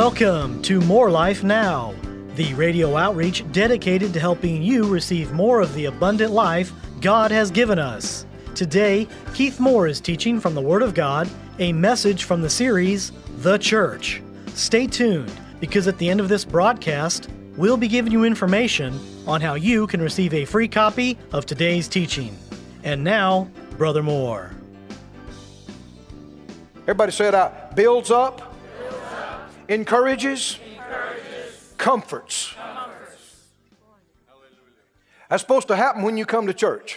Welcome to More Life Now, the radio outreach dedicated to helping you receive more of the abundant life God has given us. Today, Keith Moore is teaching from the Word of God, a message from the series, The Church. Stay tuned, because at the end of this broadcast, we'll be giving you information on how you can receive a free copy of today's teaching. And now, Brother Moore. Everybody say it out. Builds up. Encourages. Comforts. That's supposed to happen when you come to church.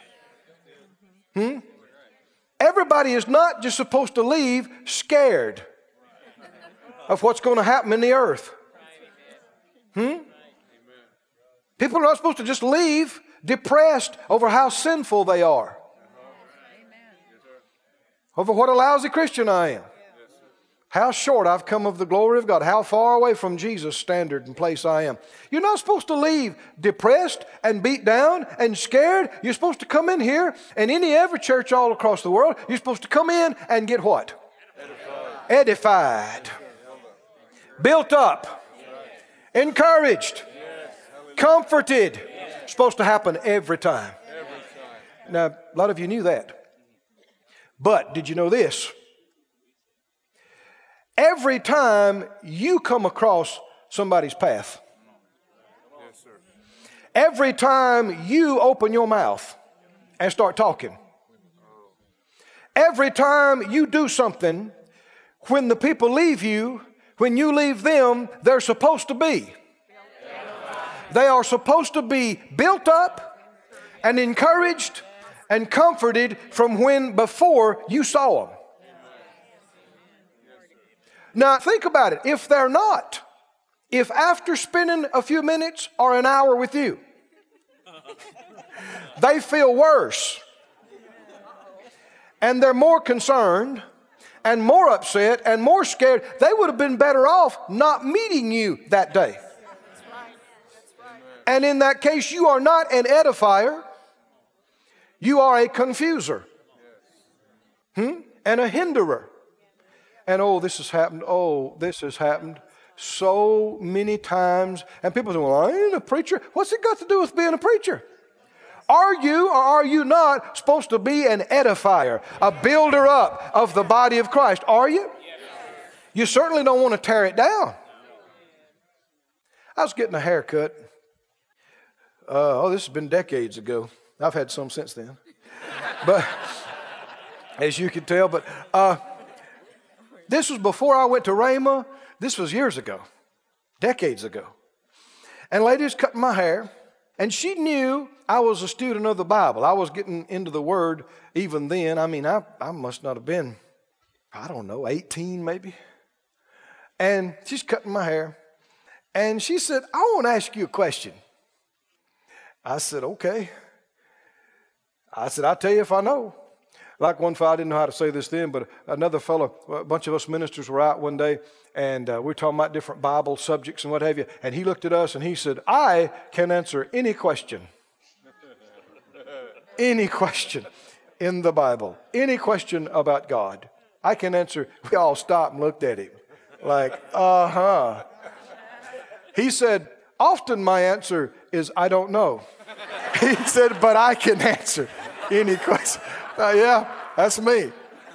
Everybody is not just supposed to leave scared of what's going to happen in the earth. People are not supposed to just leave depressed over how sinful they are. Over what a lousy Christian I am. How short I've come of the glory of God. How far away from Jesus' standard and place I am. You're not supposed to leave depressed and beat down and scared. You're supposed to come in here, and every church all across the world, you're supposed to come in and get what? Edified. Built up. Encouraged. Comforted. It's supposed to happen every time. Now, a lot of you knew that. But did you know this? Every time you come across somebody's path, every time you open your mouth and start talking, every time you do something, when the people leave you, when you leave them, they're supposed to be. They are supposed to be built up and encouraged and comforted from when before you saw them. Now think about it. If they're not, if after spending a few minutes or an hour with you, they feel worse and they're more concerned and more upset and more scared, they would have been better off not meeting you that day. And in that case, you are not an edifier. You are a confuser. And a hinderer. And this has happened. This has happened so many times. And people say, well, I ain't a preacher. What's it got to do with being a preacher? Are you or are you not supposed to be an edifier, a builder up of the body of Christ? Are you? You certainly don't want to tear it down. I was getting a haircut. This has been decades ago. I've had some since then. But as you can tell, this was before I went to Rhema. This was years ago, decades ago. And a lady was cutting my hair, and she knew I was a student of the Bible. I was getting into the Word even then. I mean, I must not have been, 18 maybe. And she's cutting my hair. And she said, I want to ask you a question. I said, okay. I said, I'll tell you if I know. Like one fellow, I didn't know how to say this then, but another fellow, a bunch of us ministers were out one day, and we were talking about different Bible subjects and what have you, and he looked at us and he said, I can answer any question. Any question in the Bible. Any question about God. I can answer. We all stopped and looked at him like, He said, often my answer is, I don't know. He said, but I can answer any question. Yeah, that's me.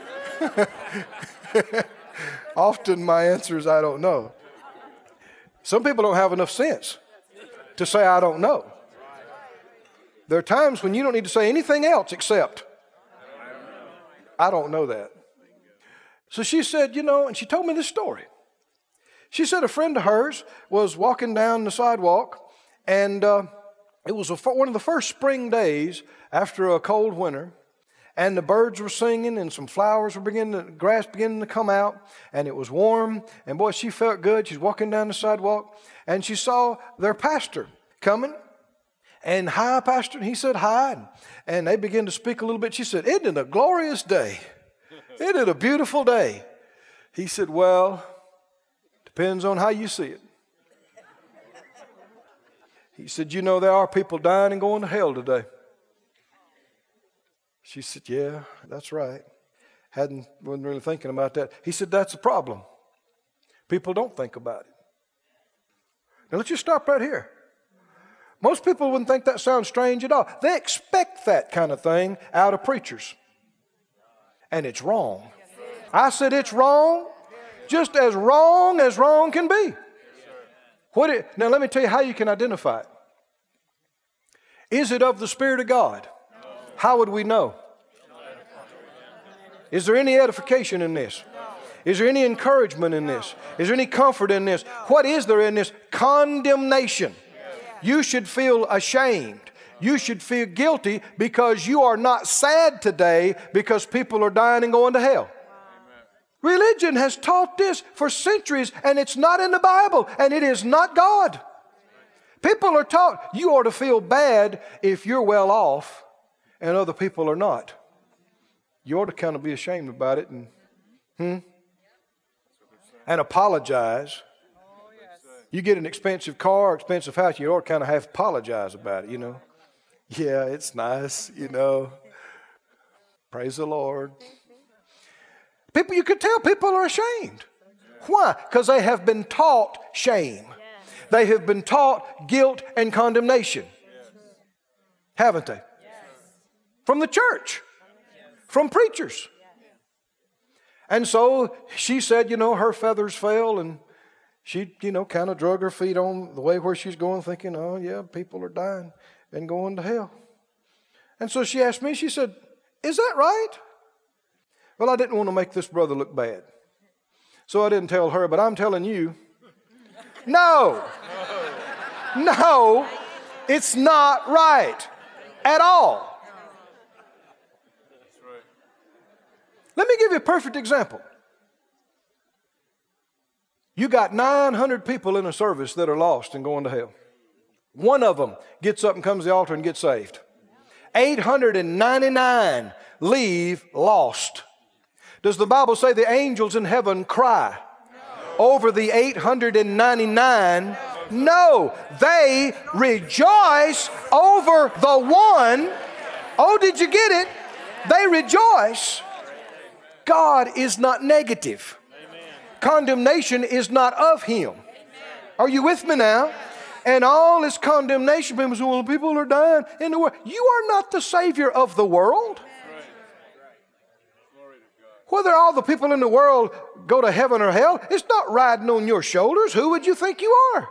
Often my answer is, I don't know. Some people don't have enough sense to say, I don't know. There are times when you don't need to say anything else except, I don't know that. So she said, and she told me this story. She said a friend of hers was walking down the sidewalk, and it was one of the first spring days after a cold winter, and the birds were singing, and some flowers were grass beginning to come out, and it was warm, and boy, she felt good. She's walking down the sidewalk, and she saw their pastor coming, and hi, pastor, and he said hi, and they began to speak a little bit. She said, isn't it a glorious day? Isn't it a beautiful day? He said, well, depends on how you see it. He said, there are people dying and going to hell today. She said, yeah, that's right. Wasn't really thinking about that. He said, that's a problem. People don't think about it. Now let's just stop right here. Most people wouldn't think that sounds strange at all. They expect that kind of thing out of preachers. And it's wrong. I said it's wrong, just as wrong can be. Now let me tell you how you can identify it. Is it of the Spirit of God? How would we know? Is there any edification in this? Is there any encouragement in this? Is there any comfort in this? What is there in this? Condemnation. You should feel ashamed. You should feel guilty because you are not sad today because people are dying and going to hell. Religion has taught this for centuries, and it's not in the Bible, and it is not God. People are taught you ought to feel bad if you're well off and other people are not. You ought to kind of be ashamed about it and apologize. You get an expensive car, expensive house, you ought to kind of have to apologize about it, you know. Yeah, it's nice, you know. Praise the Lord. People, you could tell people are ashamed. Why? Because they have been taught shame. They have been taught guilt and condemnation. Haven't they? From the church. From preachers. And so she said, you know, her feathers fell, and she, you know, kind of drug her feet on the way where she's going, thinking, oh, yeah, people are dying and going to hell. And so she asked me, she said, is that right? Well, I didn't want to make this brother look bad. So I didn't tell her, but I'm telling you, no, it's not right at all. Let me give you a perfect example. You got 900 people in a service that are lost and going to hell. One of them gets up and comes to the altar and gets saved. 899 leave lost. Does the Bible say the angels in heaven cry over the 899? No, they rejoice over the one. Oh, did you get it? They rejoice. God is not negative. Condemnation is not of Him. Are you with me now? And all this condemnation, people say, well, people are dying in the world. You are not the Savior of the world. Whether all the people in the world go to heaven or hell, it's not riding on your shoulders. Who would you think you are?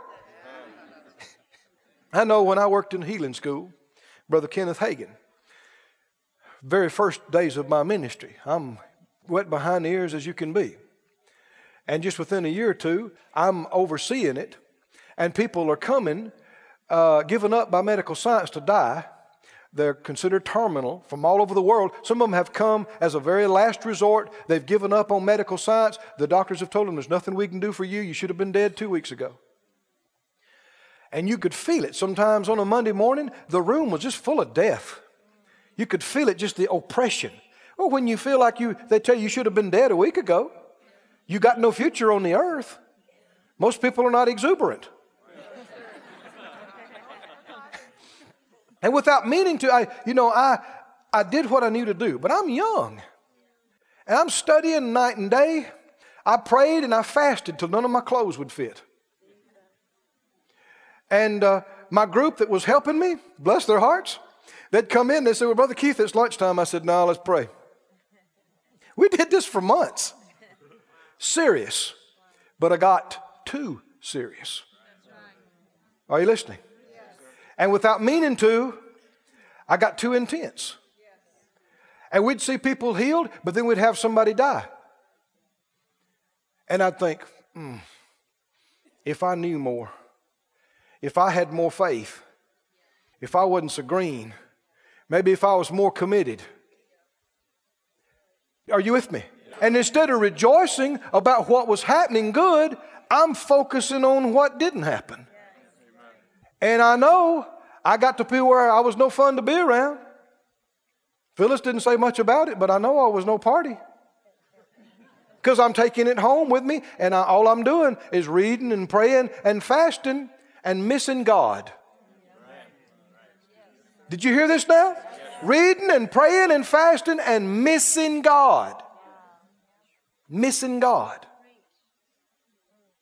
I know when I worked in healing school, Brother Kenneth Hagin, very first days of my ministry, I'm wet behind the ears as you can be. And just within a year or two, I'm overseeing it, and people are coming, given up by medical science to die. They're considered terminal from all over the world. Some of them have come as a very last resort. They've given up on medical science. The doctors have told them there's nothing we can do for you. You should have been dead 2 weeks ago. And you could feel it. Sometimes on a Monday morning, the room was just full of death. You could feel it, just the oppression. Well, when you feel like they tell you should have been dead a week ago. You got no future on the earth. Most people are not exuberant. And without meaning to, I did what I knew to do. But I'm young. And I'm studying night and day. I prayed and I fasted till none of my clothes would fit. And my group that was helping me, bless their hearts, they'd come in, they said, well, Brother Keith, it's lunchtime. I said, no, let's pray. We did this for months. Serious. But I got too serious. Are you listening? And without meaning to, I got too intense. And we'd see people healed, but then we'd have somebody die. And I'd think, if I knew more, if I had more faith, if I wasn't so green, maybe if I was more committed. Are you with me? And instead of rejoicing about what was happening good, I'm focusing on what didn't happen. And I know I got to be where I was no fun to be around. Phyllis didn't say much about it, but I know I was no party. Because I'm taking it home with me, and all I'm doing is reading and praying and fasting and missing God. Did you hear this now? Reading and praying and fasting and missing God. Missing God.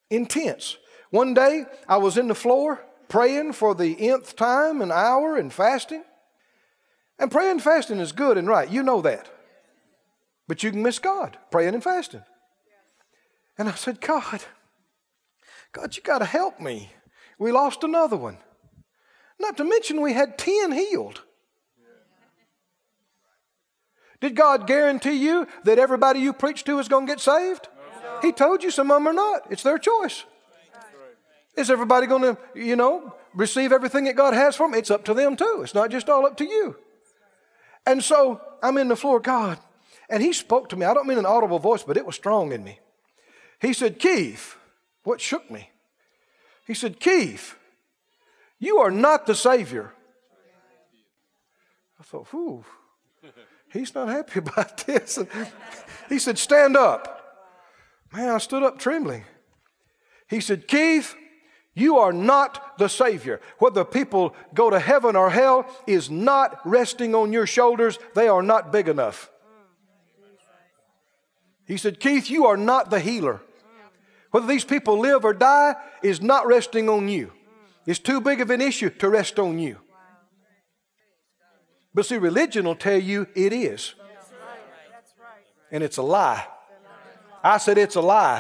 Intense. One day, I was in the floor praying for the nth time, an hour, and fasting. And praying and fasting is good and right. You know that. But you can miss God praying and fasting. And I said, God, you got to help me. We lost another one. Not to mention we had 10 healed. Did God guarantee you that everybody you preach to is going to get saved? No. He told you some of them are not. It's their choice. Is everybody going to, receive everything that God has for them? It's up to them too. It's not just all up to you. And so I'm in the floor, God, and He spoke to me. I don't mean an audible voice, but it was strong in me. He said, Keith, what shook me? He said, Keith, you are not the Savior. I thought, whew. He's not happy about this. And he said, stand up. Man, I stood up trembling. He said, Keith, you are not the Savior. Whether people go to heaven or hell is not resting on your shoulders. They are not big enough. He said, Keith, you are not the healer. Whether these people live or die is not resting on you. It's too big of an issue to rest on you. But see, religion will tell you it is. And it's a lie. I said it's a lie.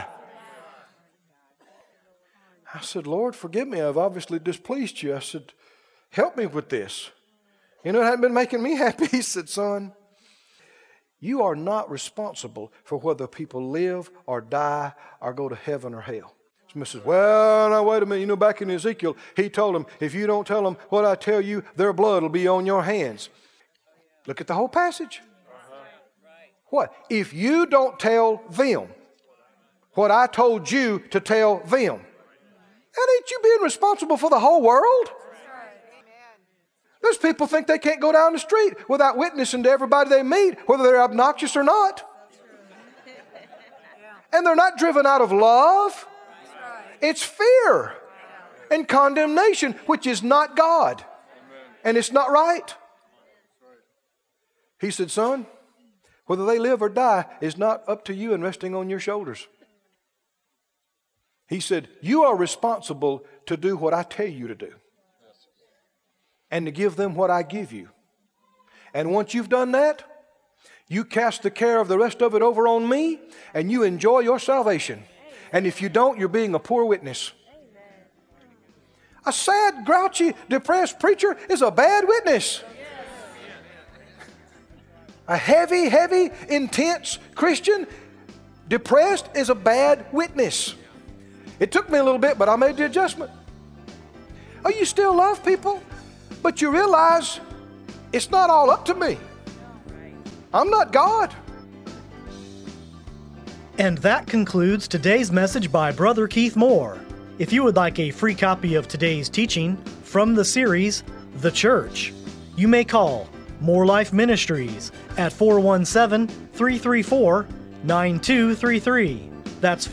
I said, Lord, forgive me. I've obviously displeased you. I said, help me with this. It hadn't been making me happy. He said, son, you are not responsible for whether people live or die or go to heaven or hell. Somebody says, well, now wait a minute. Back in Ezekiel, he told them, if you don't tell them what I tell you, their blood will be on your hands. Look at the whole passage. What? If you don't tell them what I told you to tell them, that ain't you being responsible for the whole world? There's people think they can't go down the street without witnessing to everybody they meet, whether they're obnoxious or not. And they're not driven out of love. It's fear and condemnation, which is not God. And it's not right. He said, son, whether they live or die is not up to you and resting on your shoulders. He said, you are responsible to do what I tell you to do. And to give them what I give you. And once you've done that, you cast the care of the rest of it over on me, and you enjoy your salvation. And if you don't, you're being a poor witness. A sad, grouchy, depressed preacher is a bad witness. A heavy, intense Christian, depressed, is a bad witness. It took me a little bit, but I made the adjustment. Oh, you still love people, but you realize it's not all up to me. I'm not God. And that concludes today's message by Brother Keith Moore. If you would like a free copy of today's teaching from the series, The Church, you may call More Life Ministries at 417-334-9233. That's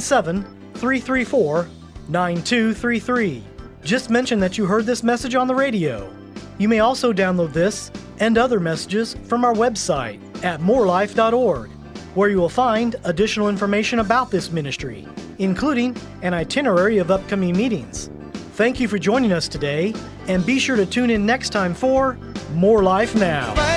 417-334-9233. Just mention that you heard this message on the radio. You may also download this and other messages from our website at morelife.org, where you will find additional information about this ministry, including an itinerary of upcoming meetings. Thank you for joining us today, and be sure to tune in next time for More Life Now.